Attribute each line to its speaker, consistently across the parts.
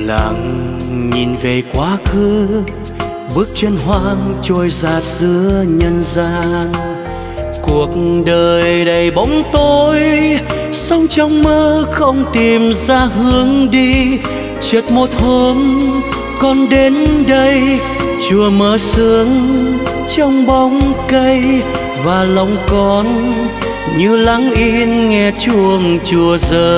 Speaker 1: lặng nhìn về quá khứ, bước chân hoang trôi ra giữa nhân gian. Cuộc đời đầy bóng tối, sống trong mơ không tìm ra hướng đi. Chợt một hôm con đến đây, chùa mở sương trong bóng cây, và lòng con như lặng yên nghe chuông chùa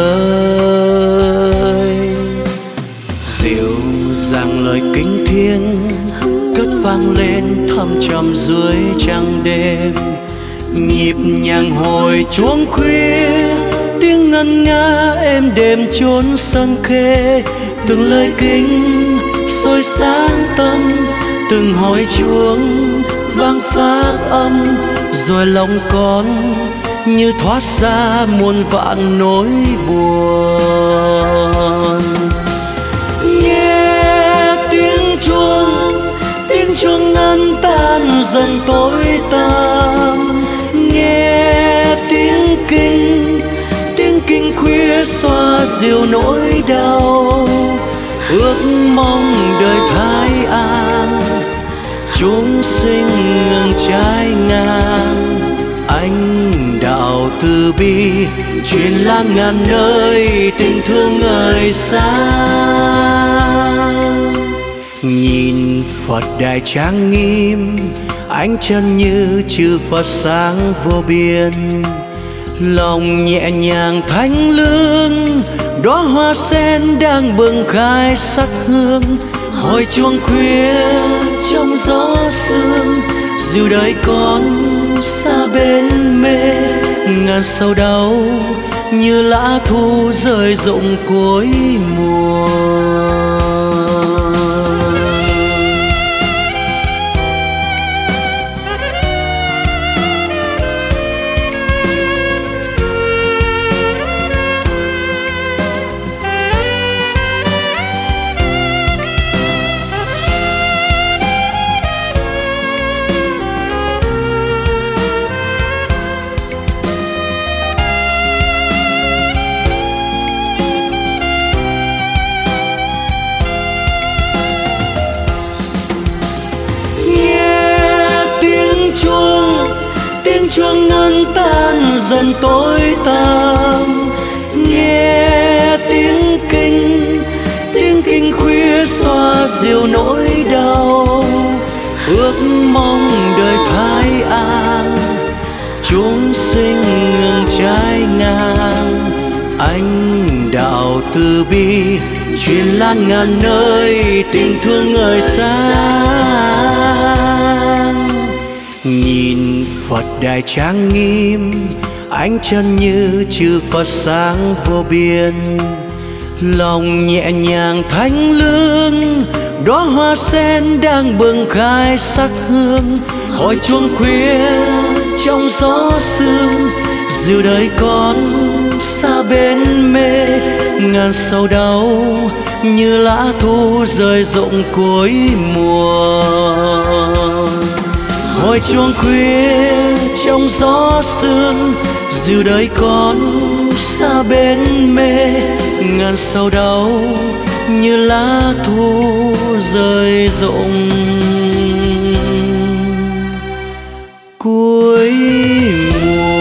Speaker 1: rơi. Dịu dàng lời kính thiêng cất vang lên thăm trầm dưới trăng đêm. Nhịp nhàng hồi chuông khuya, tiếng ngân nga êm đềm chốn sân khê. Từng lời kinh soi sáng tâm, từng hồi chuông vang phát âm, rồi lòng con như thoát ra muôn vạn nỗi buồn. Nghe tiếng chuông ngân tan dần tối tăm. Nghe tiếng kinh khuya xoa dịu nỗi đau. Ước mong đời thái an, chúng sinh ngừng trái ngang. Anh đạo từ bi truyền lan ngàn nơi, tình thương người xa. Nhìn Phật đại trang nghiêm, ánh chân như chư Phật sáng vô biên. Lòng nhẹ nhàng thánh lương, đóa hoa sen đang bừng khai sắc hương. Hồi chuông khuya trong gió sương, dìu đời con xa bên mê. Ngàn sầu đau như lá thu rơi rụng cuối mùa. Tiếng chuông ngân tan dần tối tăm. Nghe tiếng kinh khuya xoa dịu nỗi đau. Ước mong đời thái an, chúng sinh ngừng trái ngang. Anh đạo từ bi truyền lan ngàn nơi, tình thương người xa. Nhìn Phật đại trang nghiêm, ánh chân như chư Phật sáng vô biên. Lòng nhẹ nhàng thánh lương, đóa hoa sen đang bừng khai sắc hương. Hồi chuông khuya trong gió sương, dìu đời con xa bên mê. Ngàn sầu đau như lá thu rơi rụng cuối mùa. Hồi chuông khuya trong gió sương, dìu đời con xa bên mê. Ngàn sầu đau như lá thu rơi rụng cuối mùa.